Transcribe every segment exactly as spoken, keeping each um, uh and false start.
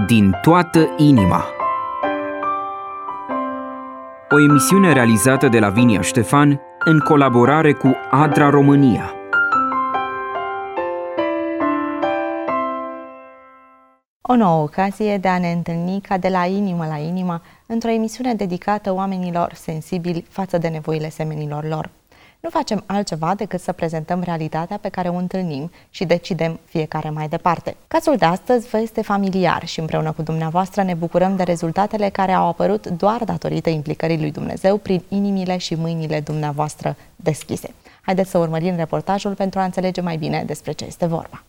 Din toată inima. O emisiune realizată de Lavinia Ștefan în colaborare cu Adra România. O nouă ocazie de a ne întâlni ca de la inimă la inimă într-o emisiune dedicată oamenilor sensibili față de nevoile semenilor lor. Nu facem altceva decât să prezentăm realitatea pe care o întâlnim și decidem fiecare mai departe. Cazul de astăzi vă este familiar și împreună cu dumneavoastră ne bucurăm de rezultatele care au apărut doar datorită implicării lui Dumnezeu prin inimile și mâinile dumneavoastră deschise. Haideți să urmărim reportajul pentru a înțelege mai bine despre ce este vorba.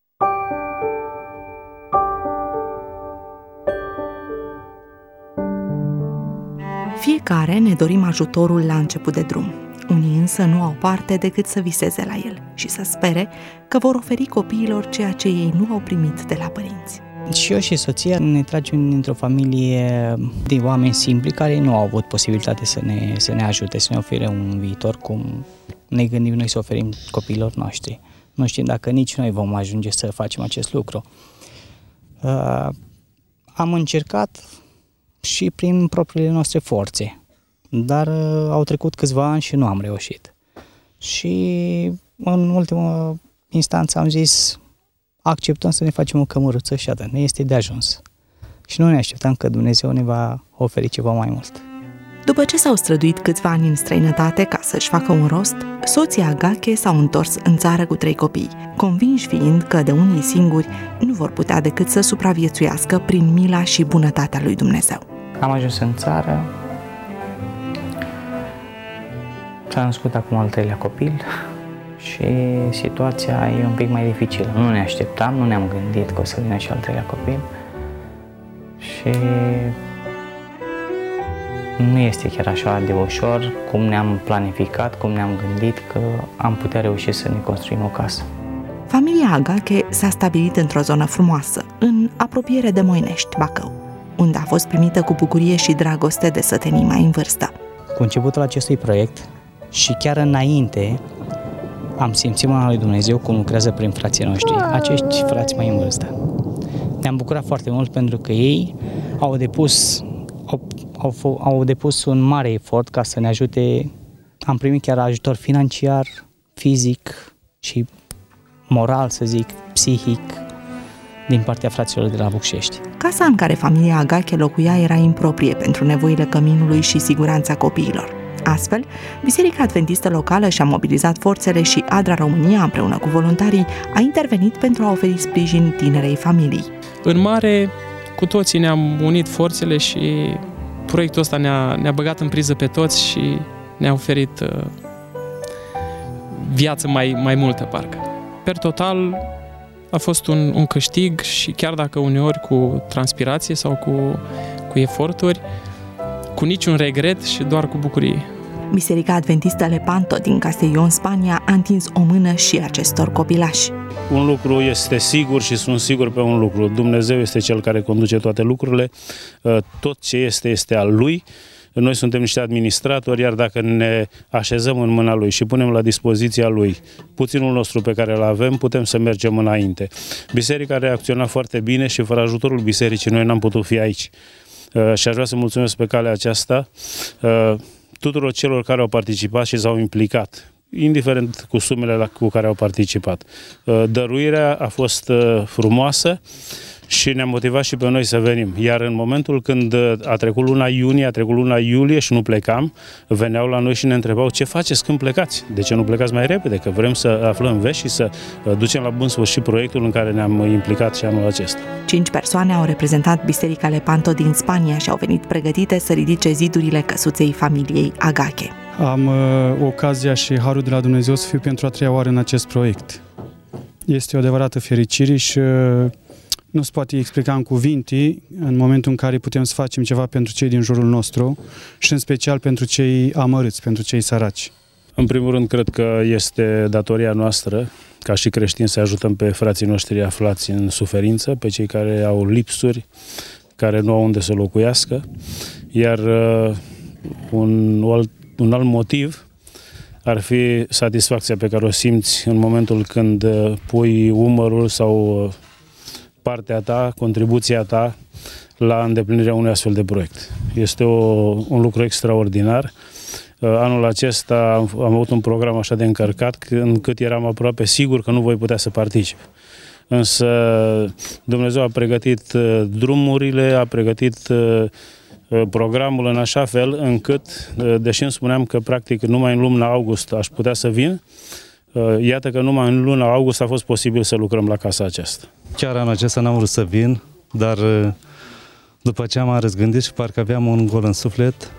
Fiecare ne dorim ajutorul la început de drum. Unii însă nu au parte decât să viseze la el și să spere că vor oferi copiilor ceea ce ei nu au primit de la părinți. Și eu și soția ne tragem dintr-o familie de oameni simpli care nu au avut posibilitate să ne, să ne ajute, să ne ofere un viitor cum ne gândim noi să oferim copiilor noștri. Nu știm dacă nici noi vom ajunge să facem acest lucru. Uh, am încercat și prin propriile noastre forțe, dar uh, au trecut câțiva ani și nu am reușit. Și în ultima instanță am zis, acceptăm să ne facem o cămăruță și atât, ne este de ajuns. Și nu ne așteptăm că Dumnezeu ne va oferi ceva mai mult. După ce s-au străduit câțiva ani în străinătate ca să-și facă un rost, soții Agache s-au întors în țară cu trei copii, convinși fiind că de unii singuri nu vor putea decât să supraviețuiască prin mila și bunătatea lui Dumnezeu. Am ajuns în țară, s-a născut acum al treilea copil și situația e un pic mai dificilă. Nu ne așteptam, nu ne-am gândit că o să vină și al treilea copil și nu este chiar așa de ușor cum ne-am planificat, cum ne-am gândit că am putea reuși să ne construim o casă. Familia Agache s-a stabilit într-o zonă frumoasă, în apropiere de Moinești, Bacău, unde a fost primită cu bucurie și dragoste de sătenii mai în vârstă. Cu începutul acestui proiect și chiar înainte am simțit mâna lui Dumnezeu cum lucrează prin frații noștri, acești frați mai în vârstă. Ne-am bucurat foarte mult pentru că ei au depus, au, au, au depus un mare efort ca să ne ajute. Am primit chiar ajutor financiar, fizic și moral, să zic, psihic, din partea fraților de la Bucșești. Casa în care familia Agache locuia era improprie pentru nevoile căminului și siguranța copiilor. Astfel, Biserica Adventistă locală și-a mobilizat forțele și Adra România, împreună cu voluntarii, a intervenit pentru a oferi sprijin tinerei familii. În mare, cu toții ne-am unit forțele și proiectul ăsta ne-a, ne-a băgat în priză pe toți și ne-a oferit uh, viață mai, mai multă, parcă. Per total, a fost un, un câștig și chiar dacă uneori cu transpirație sau cu, cu eforturi, cu niciun regret și doar cu bucurie. Biserica Adventistă Lepanto din Castellón, Spania, a întins o mână și acestor copilași. Un lucru este sigur și sunt sigur pe un lucru. Dumnezeu este Cel care conduce toate lucrurile. Tot ce este, este al Lui. Noi suntem niște administratori, iar dacă ne așezăm în mâna Lui și punem la dispoziția Lui puținul nostru pe care îl avem, putem să mergem înainte. Biserica a reacționat foarte bine și fără ajutorul Bisericii noi n-am putut fi aici. Și aș vrea să mulțumesc pe calea aceasta tuturor celor care au participat și s-au implicat, indiferent cu sumele cu care au participat. Dăruirea a fost frumoasă și ne-a motivat și pe noi să venim. Iar în momentul când a trecut luna iunie, a trecut luna iulie și nu plecam, veneau la noi și ne întrebau ce faceți când plecați? De ce nu plecați mai repede? Că vrem să aflăm vești și să ducem la bun sfârșit proiectul în care ne-am implicat și anul acesta. Cinci persoane au reprezentat Biserica Lepanto din Spania și au venit pregătite să ridice zidurile căsuței familiei Agache. Am uh, ocazia și harul de la Dumnezeu să fiu pentru a treia oară în acest proiect. Este o adevărată fericire și uh, nu se poate explica în cuvinte în momentul în care putem să facem ceva pentru cei din jurul nostru și în special pentru cei amărâți, pentru cei săraci. În primul rând, cred că este datoria noastră, ca și creștini, să ajutăm pe frații noștri aflați în suferință, pe cei care au lipsuri, care nu au unde să locuiască, iar uh, un, un alt motiv ar fi satisfacția pe care o simți în momentul când pui umărul sau partea ta, contribuția ta la îndeplinirea unui astfel de proiect. Este o, un lucru extraordinar. Anul acesta am, am avut un program așa de încărcat încât eram aproape sigur că nu voi putea să particip. Însă Dumnezeu a pregătit drumurile, a pregătit programul în așa fel încât, deși îmi spuneam că practic numai în luna august aș putea să vin, iată că numai în luna august a fost posibil să lucrăm la casa aceasta. Chiar anul acesta n-am vrut să vin, dar după ce m-am răzgândit și parcă aveam un gol în suflet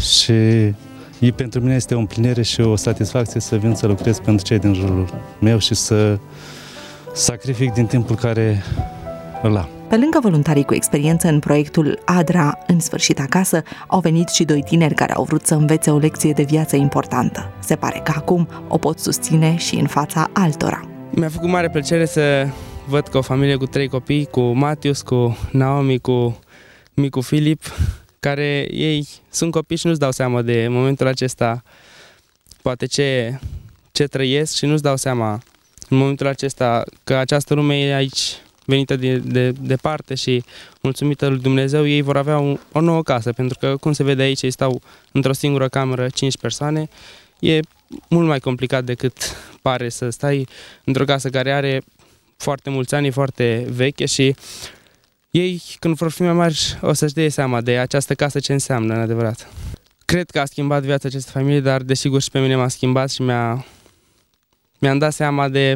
și pentru mine este o împlinire și o satisfacție să vin să lucrez pentru cei din jurul meu și să sacrific din timpul care îl am. Pe lângă voluntarii cu experiență în proiectul ADRA, în sfârșit acasă, au venit și doi tineri care au vrut să învețe o lecție de viață importantă. Se pare că acum o pot susține și în fața altora. Mi-a făcut mare plăcere să văd că o familie cu trei copii, cu Matius, cu Naomi, cu micu Filip, care ei sunt copii și nu-și dau seama de momentul acesta, poate ce, ce trăiesc și nu-și dau seama în momentul acesta că această lume e aici venită de, de, departe și mulțumită lui Dumnezeu ei vor avea un, o nouă casă, pentru că cum se vede aici ei stau într-o singură cameră cinci persoane, e mult mai complicat decât pare să stai într-o casă care are foarte mulți ani, foarte veche și ei când vor fi mai mari o să-și dea seama de această casă ce înseamnă în adevărat. Cred că a schimbat viața acestei familii, dar desigur și pe mine m-a schimbat și mi-a, mi-am dat seama de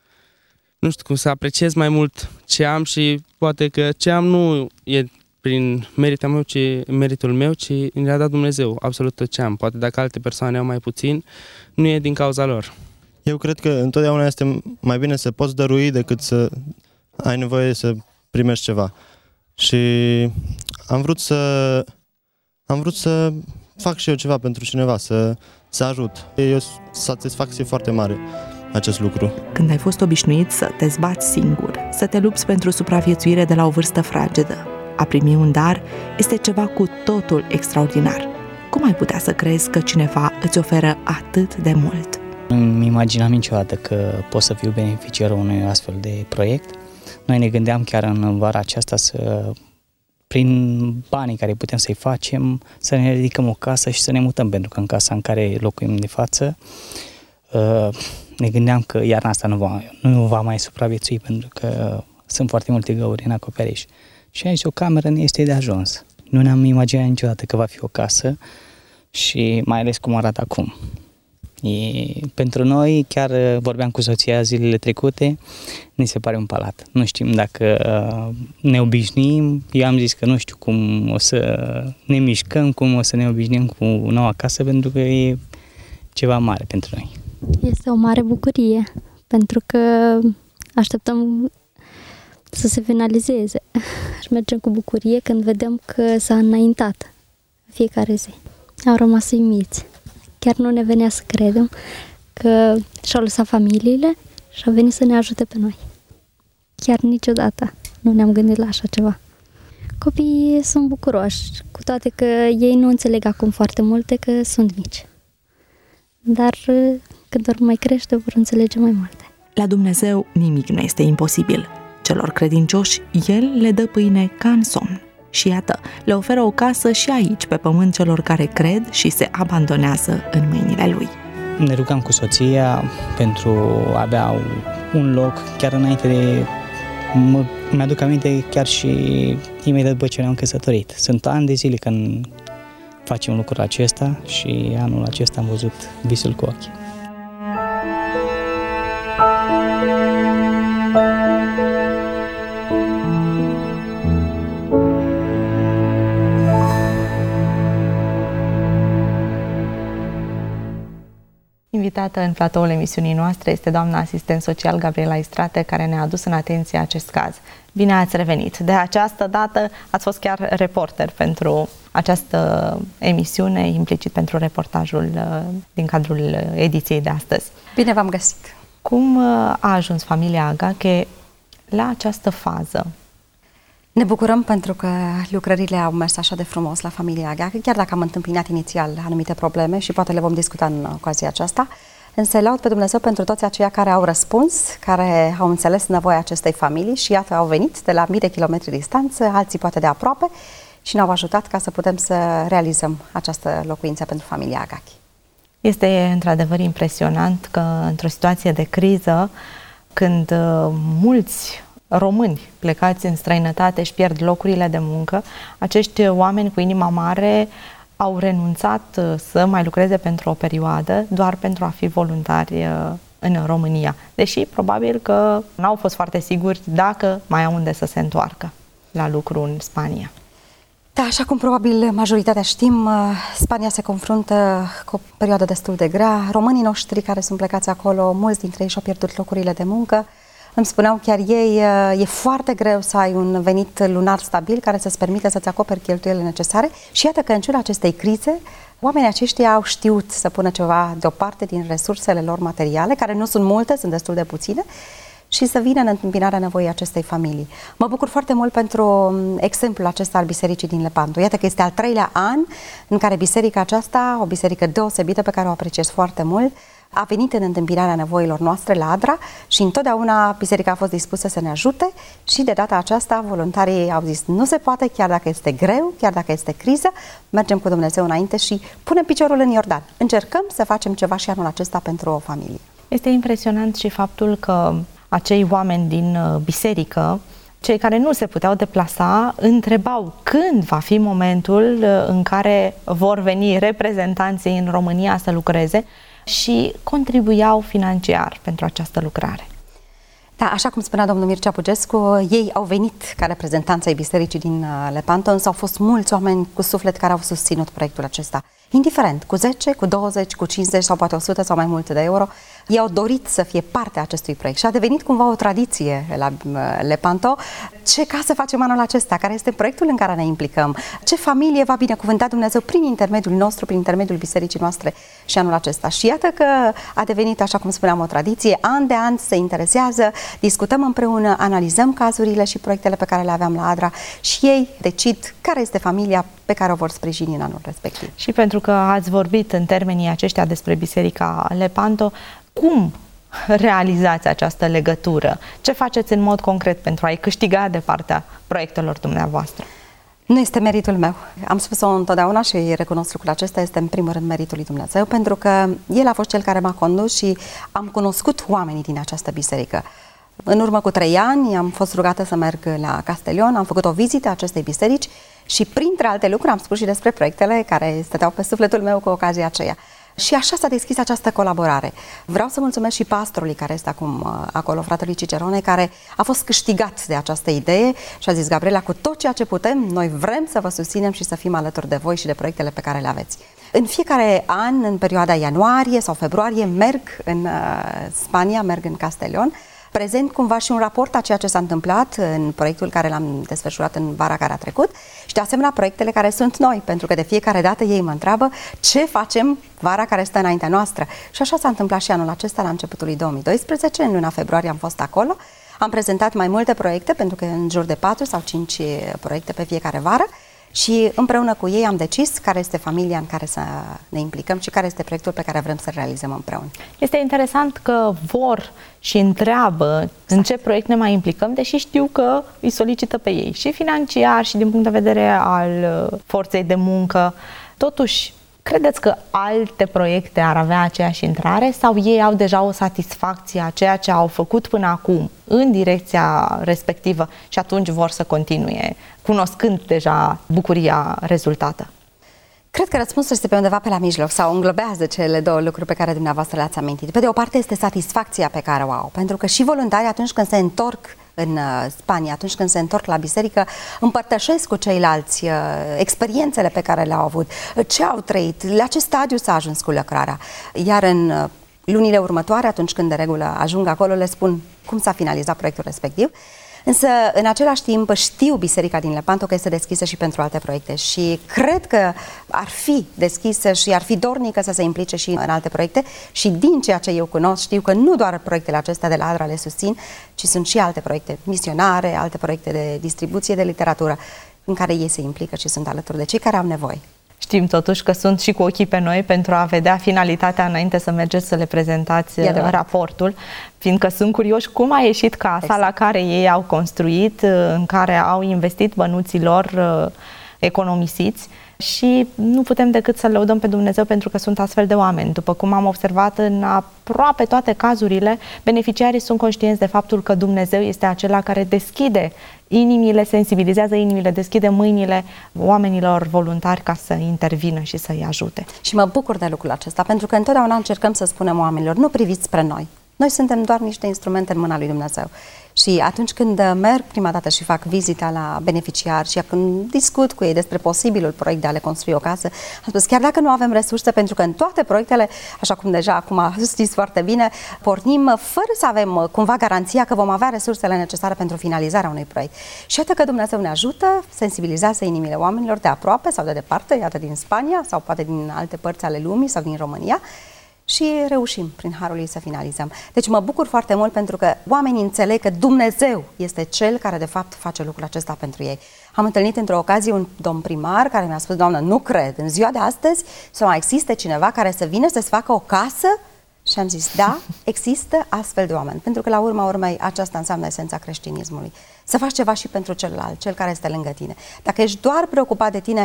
nu știu cum să apreciez mai mult ce am și poate că ce am nu e prin meritul meu, ci meritul meu, ci mi-a dat Dumnezeu absolut tot ce am. Poate dacă alte persoane au mai puțin, nu e din cauza lor. Eu cred că întotdeauna este mai bine să poți dărui decât să ai nevoie să primești ceva. Și am vrut să am vrut să fac și eu ceva pentru cineva, să, să ajut. E o satisfacție foarte mare acest lucru. Când ai fost obișnuit să te zbați singur, să te lupți pentru supraviețuire de la o vârstă fragedă, a primi un dar este ceva cu totul extraordinar. Cum ai putea să crezi că cineva îți oferă atât de mult? Nu-mi imaginam niciodată că pot să fiu beneficiarul unui astfel de proiect. Noi ne gândeam chiar în vara aceasta să, prin banii care putem să-i facem, să ne ridicăm o casă și să ne mutăm, pentru că în casa în care locuim de față ne gândeam că iarna asta nu va, nu va mai supraviețui, pentru că sunt foarte multe găuri în acoperiș. Și aici o cameră ne este de ajuns. Nu ne-am imaginat niciodată că va fi o casă și mai ales cum arată acum. E, pentru noi, chiar vorbeam cu soția zilele trecute, ni se pare un palat. Nu știm dacă ne obișnuim, eu am zis că nu știu cum o să ne mișcăm, cum o să ne obișnuim cu noua casă, pentru că e ceva mare pentru noi. Este o mare bucurie, pentru că așteptăm să se finalizeze și mergem cu bucurie când vedem că s-a înaintat fiecare zi. Au rămas uimiți. Chiar nu ne venea să credem că și-au lăsat familiile și au venit să ne ajute pe noi. Chiar niciodată nu ne-am gândit la așa ceva. Copiii sunt bucuroși, cu toate că ei nu înțeleg acum foarte multe că sunt mici. Dar când vor mai crește, vor înțelege mai multe. La Dumnezeu nimic nu este imposibil. Celor credincioși, El le dă pâine ca în somn. Și iată, le oferă o casă și aici, pe pământ, celor care cred și se abandonează în mâinile Lui. Ne rugam cu soția pentru a avea un loc, chiar înainte de... Mă, mi-aduc aminte chiar și imediat după ce ne-am căsătorit. Sunt ani de zile când facem lucrul acesta și anul acesta am văzut visul cu ochii. Invitată în platoul emisiunii noastre este doamna asistent social Gabriela Istrate, care ne-a adus în atenție acest caz. Bine ați revenit! De această dată ați fost chiar reporter pentru această emisiune, implicit pentru reportajul din cadrul ediției de astăzi. Bine v-am găsit! Cum a ajuns familia Agache la această fază? Ne bucurăm pentru că lucrările au mers așa de frumos la familia Agache, chiar dacă am întâmpinat inițial anumite probleme și poate le vom discuta în ocazia aceasta. Însă laud pe Dumnezeu pentru toți aceia care au răspuns, care au înțeles nevoia acestei familii și iată au venit de la mii de kilometri distanță, alții poate de aproape și ne-au ajutat ca să putem să realizăm această locuință pentru familia Agachi. Este într-adevăr impresionant că într-o situație de criză, când mulți români plecați în străinătate își pierd locurile de muncă, acești oameni cu inima mare au renunțat să mai lucreze pentru o perioadă doar pentru a fi voluntari în România. Deși probabil că n-au fost foarte siguri dacă mai au unde să se întoarcă la lucru în Spania. Da, așa cum probabil majoritatea știm, Spania se confruntă cu o perioadă destul de grea. Românii noștri care sunt plecați acolo, mulți dintre ei și-au pierdut locurile de muncă. Îmi spuneau chiar ei, e foarte greu să ai un venit lunar stabil care să-ți permite să-ți acoperi cheltuielile necesare și iată că în ciuda acestei crize, oamenii aceștia au știut să pună ceva deoparte din resursele lor materiale, care nu sunt multe, sunt destul de puține, și să vină în întâmpinarea nevoii acestei familii. Mă bucur foarte mult pentru exemplul acesta al bisericii din Lepanto. Iată că este al treilea an în care biserica aceasta, o biserică deosebită pe care o apreciez foarte mult, a venit în întâmpinarea nevoilor noastre la Adra și întotdeauna biserica a fost dispusă să ne ajute și de data aceasta voluntarii au zis nu se poate, chiar dacă este greu, chiar dacă este criză, mergem cu Dumnezeu înainte și punem piciorul în Iordan. Încercăm să facem ceva și anul acesta pentru o familie. Este impresionant și faptul că acei oameni din biserică, cei care nu se puteau deplasa, întrebau când va fi momentul în care vor veni reprezentanții în România să lucreze și contribuiau financiar pentru această lucrare. Da, așa cum spunea domnul Mircea Pugescu, ei au venit ca reprezentanți ai bisericii din Lepanto, însă au fost mulți oameni cu suflet care au susținut proiectul acesta. Indiferent, cu zece, cu douăzeci, cu cincizeci sau poate o sută sau mai multe de euro, ei au dorit să fie parte a acestui proiect și a devenit cumva o tradiție la Lepanto. Ce casă facem anul acesta? Care este proiectul în care ne implicăm? Ce familie va binecuvânta Dumnezeu prin intermediul nostru, prin intermediul bisericii noastre și anul acesta? Și iată că a devenit, așa cum spuneam, o tradiție. An de an se interesează, discutăm împreună, analizăm cazurile și proiectele pe care le aveam la Adra și ei decid care este familia pe care o vor sprijini în anul respectiv. Și pentru că ați vorbit în termenii aceștia despre Biserica Lepanto, cum realizați această legătură? Ce faceți în mod concret pentru a-i câștiga de partea proiectelor dumneavoastră? Nu este meritul meu. Am spus-o întotdeauna și recunosc lucrul acesta, este în primul rând meritul lui Dumnezeu, pentru că El a fost Cel care m-a condus și am cunoscut oamenii din această biserică. În urmă cu trei ani am fost rugată să merg la Castellon, am făcut o vizită a acestei biserici și printre alte lucruri am spus și despre proiectele care stăteau pe sufletul meu cu ocazia aceea. Și așa s-a deschis această colaborare. Vreau să mulțumesc și pastorului care este acum acolo, fratelui Cicerone, care a fost câștigat de această idee și a zis: Gabriela, cu tot ceea ce putem, noi vrem să vă susținem și să fim alături de voi și de proiectele pe care le aveți. În fiecare an, în perioada ianuarie sau februarie, merg în Spania, merg în Castellon, prezent cumva și un raport a ceea ce s-a întâmplat în proiectul care l-am desfășurat în vara care a trecut și de asemenea proiectele care sunt noi, pentru că de fiecare dată ei mă întreabă ce facem vara care stă înaintea noastră. Și așa s-a întâmplat și anul acesta, la începutul lui două mii doisprezece, în luna februarie am fost acolo, am prezentat mai multe proiecte, pentru că în jur de patru sau cinci proiecte pe fiecare vară, și împreună cu ei am decis care este familia în care să ne implicăm și care este proiectul pe care vrem să-l realizăm împreună. Este interesant că vor și întreabă exact. În ce proiect ne mai implicăm, deși știu că îi solicită pe ei și financiar și din punct de vedere al forței de muncă. Totuși, credeți că alte proiecte ar avea aceeași intrare sau ei au deja o satisfacție a ceea ce au făcut până acum în direcția respectivă și atunci vor să continue, cunoscând deja bucuria rezultată? Cred că răspunsul este pe undeva pe la mijloc sau înglobează cele două lucruri pe care dumneavoastră le-ați amintit. Pe de o parte este satisfacția pe care o au, pentru că și voluntarii atunci când se întorc în Spania, atunci când se întorc la biserică, împărtășesc cu ceilalți uh, experiențele pe care le-au avut, ce au trăit, la ce stadiu s-a ajuns cu lucrarea. Iar în uh, lunile următoare, atunci când de regulă ajung acolo, le spun cum s-a finalizat proiectul respectiv. Însă, în același timp, știu Biserica din Lepanto că este deschisă și pentru alte proiecte și cred că ar fi deschisă și ar fi dornică să se implice și în alte proiecte și din ceea ce eu cunosc, știu că nu doar proiectele acestea de la Adra le susțin, ci sunt și alte proiecte misionare, alte proiecte de distribuție de literatură în care ei se implică și sunt alături de cei care au nevoie. Știm totuși că sunt și cu ochii pe noi pentru a vedea finalitatea înainte să mergeți să le prezentați raportul, fiindcă sunt curioși cum a ieșit casa exact. La care ei au construit, în care au investit bănuții lor economisiți. Și nu putem decât să lăudăm pe Dumnezeu pentru că sunt astfel de oameni. După cum am observat în aproape toate cazurile, beneficiarii sunt conștienți de faptul că Dumnezeu este acela care deschide inimile, sensibilizează inimile, deschide mâinile oamenilor voluntari ca să intervină și să-i ajute. Și mă bucur de lucrul acesta, pentru că întotdeauna încercăm să spunem oamenilor, nu priviți spre noi. Noi suntem doar niște instrumente în mâna lui Dumnezeu. Și atunci când merg prima dată și fac vizita la beneficiari și când discut cu ei despre posibilul proiect de a le construi o casă, am spus, chiar dacă nu avem resurse, pentru că în toate proiectele, așa cum deja acum știți foarte bine, pornim fără să avem cumva garanția că vom avea resursele necesare pentru finalizarea unui proiect. Și iată că Dumnezeu ne ajută, sensibilizează inimile oamenilor de aproape sau de departe, iată din Spania sau poate din alte părți ale lumii sau din România, și reușim prin harul lui să finalizăm. Deci mă bucur foarte mult pentru că oamenii înțeleg că Dumnezeu este Cel care de fapt face lucrul acesta pentru ei. Am întâlnit într-o ocazie un domn primar care mi-a spus, doamnă, nu cred, în ziua de astăzi să mai existe cineva care să vină să-ți facă o casă? Și am zis, da, există astfel de oameni, pentru că la urma urmei aceasta înseamnă esența creștinismului. Să faci ceva și pentru celălalt, cel care este lângă tine. Dacă ești doar preocupat de tine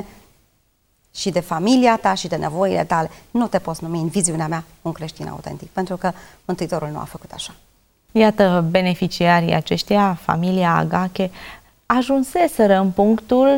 și de familia ta și de nevoile tale, nu te poți numi în viziunea mea un creștin autentic, pentru că Mântuitorul nu a făcut așa. Iată, beneficiarii aceștia, familia Agache, ajunseseră în punctul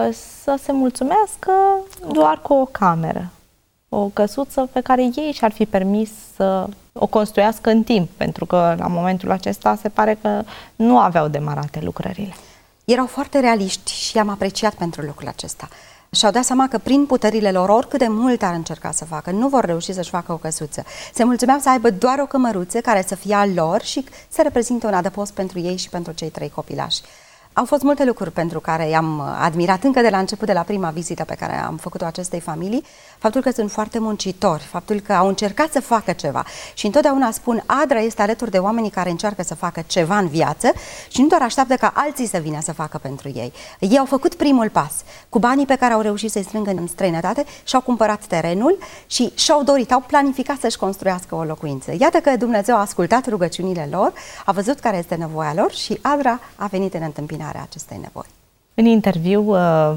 să se mulțumească doar cu o cameră, o căsuță pe care ei și-ar fi permis să o construiască în timp, pentru că la momentul acesta se pare că nu aveau demarate lucrările. Erau foarte realiști și am apreciat pentru lucrul acesta. Și-au dat seama că prin puterile lor, oricât de mult ar încerca să facă, nu vor reuși să-și facă o căsuță. Se mulțumeau să aibă doar o cămăruță care să fie a lor și să reprezinte un adăpost pentru ei și pentru cei trei copilași. Au fost multe lucruri pentru care i-am admirat încă de la început, de la prima vizită pe care am făcut-o acestei familii, faptul că sunt foarte muncitori, faptul că au încercat să facă ceva. Și întotdeauna spun, Adra este alături de oamenii care încearcă să facă ceva în viață și nu doar așteaptă ca alții să vină să facă pentru ei. Ei au făcut primul pas. Cu banii pe care au reușit să-i strângă în străinătate și-au cumpărat terenul și și-au dorit, au planificat să-și construiască o locuință. Iată că Dumnezeu a ascultat rugăciunile lor, a văzut care este nevoia lor și Adra a venit în întâmpinare acestei nevoi. În interviu,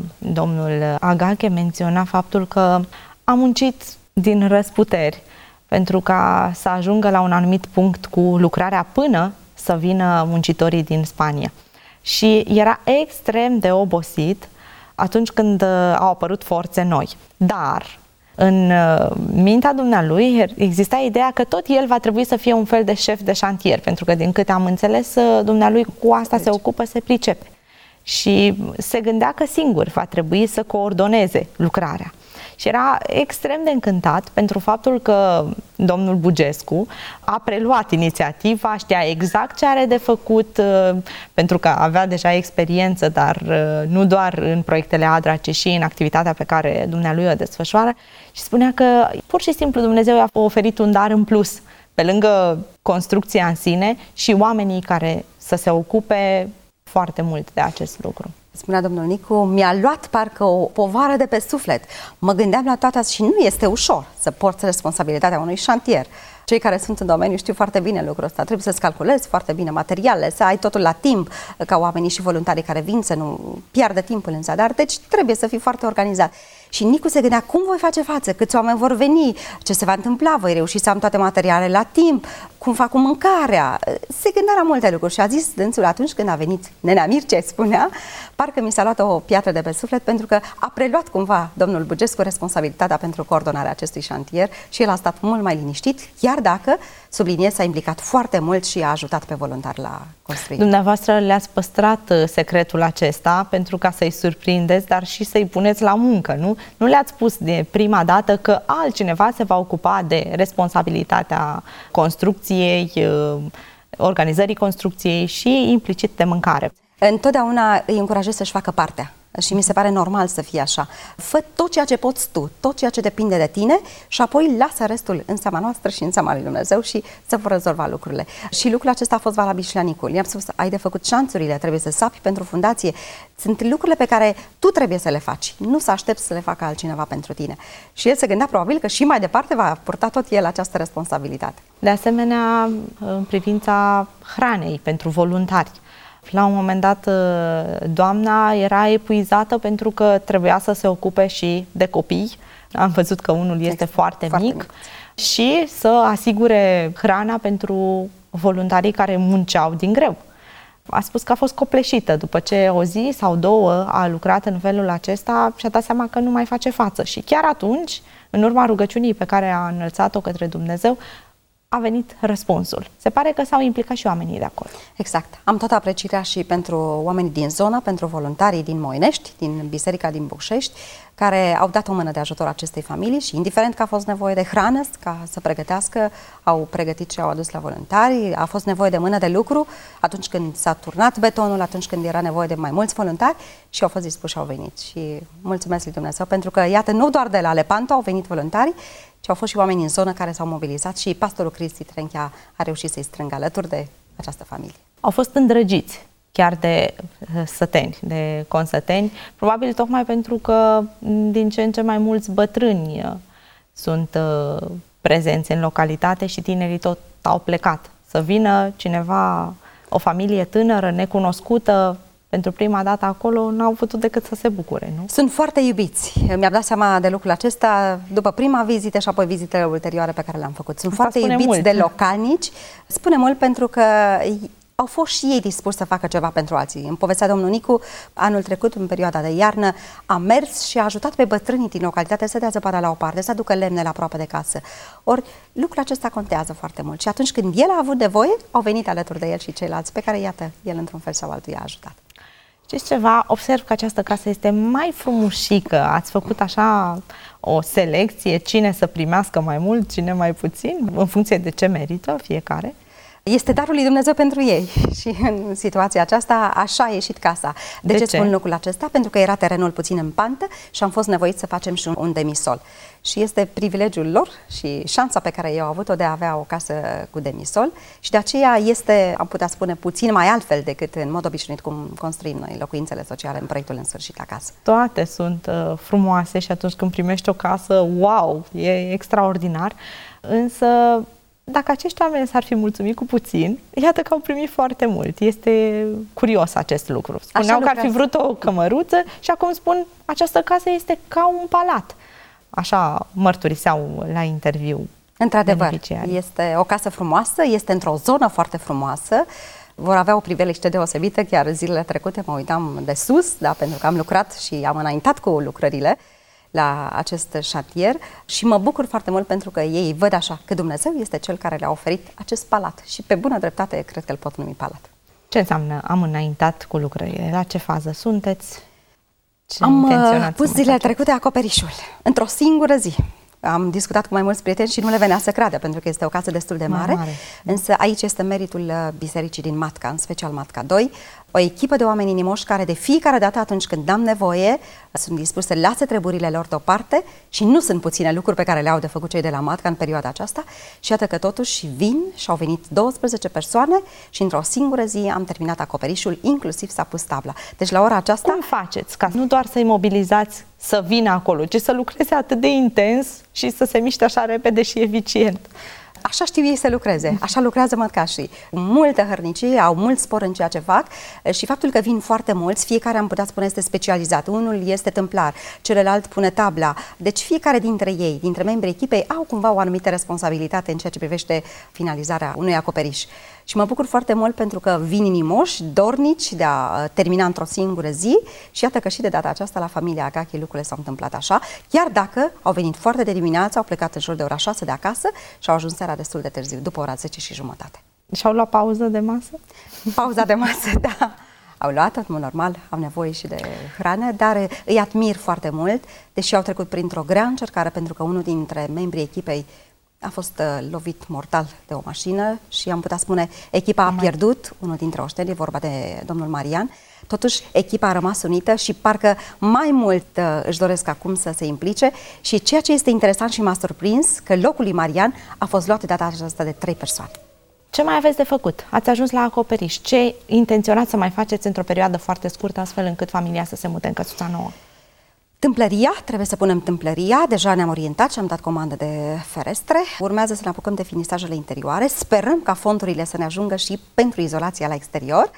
domnul Agache menționa faptul că a muncit din răsputeri pentru ca să ajungă la un anumit punct cu lucrarea până să vină muncitorii din Spania. Și era extrem de obosit atunci când au apărut forțe noi. Dar în mintea dumnealui exista ideea că tot el va trebui să fie un fel de șef de șantier, pentru că din câte am înțeles, dumnealui cu asta se ocupă, se pricepe. Și se gândea că singur va trebui să coordoneze lucrarea. Și era extrem de încântat pentru faptul că domnul Bugescu a preluat inițiativa, știa exact ce are de făcut, pentru că avea deja experiență, dar nu doar în proiectele Adra, ci și în activitatea pe care dumnealui o desfășoară. Și spunea că pur și simplu Dumnezeu i-a oferit un dar în plus, pe lângă construcția în sine și oamenii care să se ocupe foarte mult de acest lucru. Spunea domnul Nicu, mi-a luat parcă o povară de pe suflet. Mă gândeam la toate și nu este ușor să porți responsabilitatea unui șantier. Cei care sunt în domeniu știu foarte bine lucrul ăsta. Trebuie să-ți calculezi foarte bine materialele, să ai totul la timp, ca oamenii și voluntarii care vin să nu piardă timpul în zadar. Deci trebuie să fii foarte organizat. Și Nicu se gândea, cum voi face față, câți oameni vor veni, ce se va întâmpla, voi reuși să am toate materialele la timp, cum fac cu mâncarea. Se gândea la multe lucruri și a zis dânsul atunci când a venit nenea Mircea, spunea, parcă mi s-a luat o piatră de pe suflet pentru că a preluat cumva domnul Bugescu responsabilitatea pentru coordonarea acestui șantier și el a stat mult mai liniștit, chiar dacă, subliniez, s-a implicat foarte mult și a ajutat pe voluntari la construire. Dumneavoastră le-ați păstrat secretul acesta pentru ca să-i surprindeți, dar și să-i puneți la muncă, nu? Nu le-ați spus de prima dată că altcineva se va ocupa de responsabilitatea construcției, organizării construcției și implicit de mâncare. Întotdeauna îi încurajez să-și facă partea și mi se pare normal să fie așa. Fă tot ceea ce poți tu, tot ceea ce depinde de tine și apoi lasă restul în seama noastră și în seama lui Dumnezeu și să vor rezolva lucrurile. Și lucrul acesta a fost valabil și la Nicul. I-am spus, ai de făcut șanțurile, trebuie să sapi pentru fundație. Sunt lucrurile pe care tu trebuie să le faci, nu să aștepți să le facă altcineva pentru tine. Și el se gândea probabil că și mai departe va purta tot el această responsabilitate. De asemenea, în privința hranei pentru voluntari. La un moment dat, doamna era epuizată pentru că trebuia să se ocupe și de copii. Am văzut că unul este exact, foarte, foarte mic, mic și să asigure hrana pentru voluntarii care munceau din greu. A spus că a fost copleșită după ce o zi sau două a lucrat în felul acesta și a dat seama că nu mai face față. Și chiar atunci, în urma rugăciunii pe care a înălțat-o către Dumnezeu, a venit răspunsul. Se pare că s-au implicat și oamenii de acolo. Exact. Am toată aprecierea și pentru oamenii din zonă, pentru voluntarii din Moinești, din Biserica din Bucșești, care au dat o mână de ajutor acestei familii și indiferent că a fost nevoie de hrană ca să pregătească, au pregătit și au adus la voluntari, a fost nevoie de mână de lucru atunci când s-a turnat betonul, atunci când era nevoie de mai mulți voluntari și au fost dispuși și au venit. Și mulțumesc lui Dumnezeu pentru că, iată, nu doar de la Lepanto au venit voluntari, ci au fost și oameni în zonă care s-au mobilizat și pastorul Cristi Trenchea a reușit să-i strângă alături de această familie. Au fost îndrăgiți chiar de săteni, de consăteni, probabil tocmai pentru că din ce în ce mai mulți bătrâni sunt prezenți în localitate și tinerii tot au plecat. Să vină cineva, o familie tânără, necunoscută, pentru prima dată acolo, n-au putut decât să se bucure, nu? Sunt foarte iubiți. Mi-am dat seama de lucrul acesta după prima vizită și apoi vizitele ulterioare pe care le-am făcut. Sunt Asta foarte iubiți mult. de localnici. Spune mult pentru că au fost și ei dispuși să facă ceva pentru alții. Îmi povestea domnul Nicu, anul trecut, în perioada de iarnă, a mers și a ajutat pe bătrânii din localitate să dea zăpada la o parte, să aducă lemne la aproape de casă. Ori lucrul acesta contează foarte mult. Și atunci când el a avut de voie, au venit alături de el și ceilalți pe care, iată, el într-un fel sau altul i-a ajutat. Știți ceva? Observ că această casă este mai frumușică. Ați făcut așa o selecție, cine să primească mai mult, cine mai puțin, în funcție de ce merită fiecare? Este darul lui Dumnezeu pentru ei și în situația aceasta așa a ieșit casa. De, de ce, ce spun lucrul acesta? Pentru că era terenul puțin în pantă și am fost nevoiți să facem și un, un demisol. Și este privilegiul lor și șansa pe care eu au avut-o de a avea o casă cu demisol și de aceea este, am putea spune, puțin mai altfel decât în mod obișnuit cum construim noi locuințele sociale în proiectul În sfârșit acasă. Toate sunt uh, frumoase și atunci când primești o casă, wow, e extraordinar, însă dacă acești oameni s-ar fi mulțumit cu puțin, iată că au primit foarte mult. Este curios acest lucru. Spuneau că ar fi vrut o cămăruță și acum spun, această casă este ca un palat. Așa mărturiseau la interviu. Într-adevăr, este o casă frumoasă, este într-o zonă foarte frumoasă. Vor avea o priveliște deosebită, chiar zilele trecute mă uitam de sus, da, pentru că am lucrat și am înaintat cu lucrările la acest șantier și mă bucur foarte mult pentru că ei văd așa că Dumnezeu este Cel care le-a oferit acest palat și pe bună dreptate cred că îl pot numi palat. Ce înseamnă am înaintat cu lucrările? La ce fază sunteți? Ce am pus zilele trecute acoperișul într-o singură zi. Am discutat cu mai mulți prieteni și nu le venea să creadă, pentru că este o casă destul de mare, mare. Însă aici este meritul bisericii din Matca, în special Matca doi, o echipă de oameni inimoși care de fiecare dată atunci când am nevoie sunt dispuși să lase treburile lor deoparte și nu sunt puține lucruri pe care le-au de făcut cei de la Matca în perioada aceasta și iată că totuși vin și au venit douăsprezece persoane și într-o singură zi am terminat acoperișul, inclusiv s-a pus tabla. Deci la ora aceasta... Cum faceți ca nu doar să-i mobilizați să vină acolo, ci să lucreze atât de intens și să se miște așa repede și eficient? Așa știu ei să lucreze, așa lucrează mătcașii. Multă hărnicie, au mult spor în ceea ce fac și faptul că vin foarte mulți, fiecare am putea spune este specializat. Unul este tâmplar, celălalt pune tabla. Deci fiecare dintre ei, dintre membrii echipei, au cumva o anumită responsabilitate în ceea ce privește finalizarea unui acoperiș. Și mă bucur foarte mult pentru că vin inimoși, dornici de a termina într-o singură zi și iată că și de data aceasta la familia Agachi lucrurile s-au întâmplat așa, chiar dacă au venit foarte de dimineață, au plecat în jur de ora șase de acasă și au ajuns seara destul de târziu, după ora zece și jumătate. Și au luat pauză de masă? Pauza de masă, da. Au luat, în mod normal, au nevoie și de hrană, dar îi admir foarte mult, deși au trecut printr-o grea încercare, pentru că unul dintre membrii echipei a fost uh, lovit mortal de o mașină și am putea spune echipa a pierdut unul dintre oșteni, e vorba de domnul Marian. Totuși, echipa a rămas unită și parcă mai mult uh, își doresc acum să se implice și ceea ce este interesant și m-a surprins, că locul lui Marian a fost luat de data aceasta de trei persoane. Ce mai aveți de făcut? Ați ajuns la acoperiș. Ce intenționați să mai faceți într-o perioadă foarte scurtă, astfel încât familia să se mute în căsuța nouă? Tâmplăria, trebuie să punem tâmplăria, deja ne-am orientat și am dat comandă de ferestre. Urmează să ne apucăm de finisajele interioare, sperăm ca fondurile să ne ajungă și pentru izolația la exterior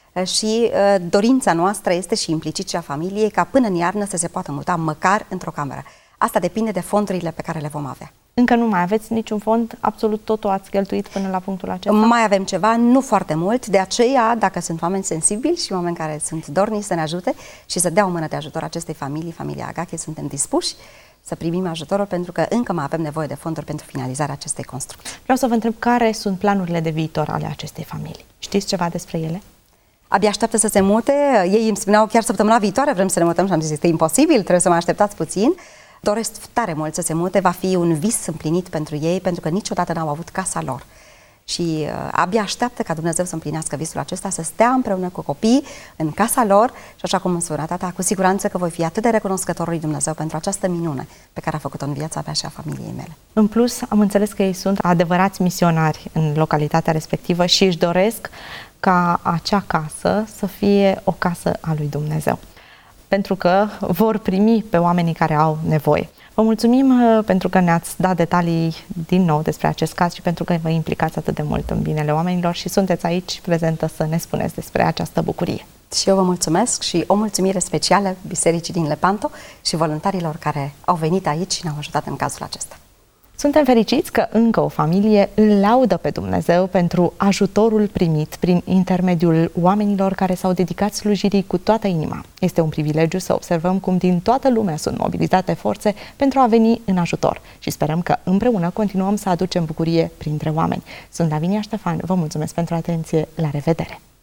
și uh, dorința noastră este și implicit și a familiei ca până în iarnă să se poată muta măcar într-o cameră. Asta depinde de fondurile pe care le vom avea. Încă nu mai aveți niciun fond? Absolut totul ați cheltuit până la punctul acesta? Mai avem ceva, nu foarte mult, de aceea, dacă sunt oameni sensibili și oameni care sunt dornici să ne ajute și să dea o mână de ajutor acestei familii, familia Agache, suntem dispuși să primim ajutorul pentru că încă mai avem nevoie de fonduri pentru finalizarea acestei construcții. Vreau să vă întreb care sunt planurile de viitor ale acestei familii. Știți ceva despre ele? Abia așteaptă să se mute, ei îmi spuneau chiar săptămâna viitoare vrem să ne mutăm și am zis este imposibil, trebuie să mai așteptați puțin. Doresc tare mult să se mute, va fi un vis împlinit pentru ei, pentru că niciodată n-au avut casa lor. Și uh, abia așteaptă ca Dumnezeu să împlinească visul acesta, să stea împreună cu copiii în casa lor și așa cum îmi spunea tata, cu siguranță că voi fi atât de recunoscător lui Dumnezeu pentru această minune pe care a făcut-o în viața mea și a familiei mele. În plus, am înțeles că ei sunt adevărați misionari în localitatea respectivă și își doresc ca acea casă să fie o casă a lui Dumnezeu, pentru că vor primi pe oamenii care au nevoie. Vă mulțumim pentru că ne-ați dat detalii din nou despre acest caz și pentru că vă implicați atât de mult în binele oamenilor și sunteți aici prezentă să ne spuneți despre această bucurie. Și eu vă mulțumesc și o mulțumire specială Bisericii din Lepanto și voluntarilor care au venit aici și ne-au ajutat în cazul acesta. Suntem fericiți că încă o familie îl laudă pe Dumnezeu pentru ajutorul primit prin intermediul oamenilor care s-au dedicat slujirii cu toată inima. Este un privilegiu să observăm cum din toată lumea sunt mobilizate forțe pentru a veni în ajutor și sperăm că împreună continuăm să aducem bucurie printre oameni. Sunt Lavinia Ștefan, vă mulțumesc pentru atenție, la revedere!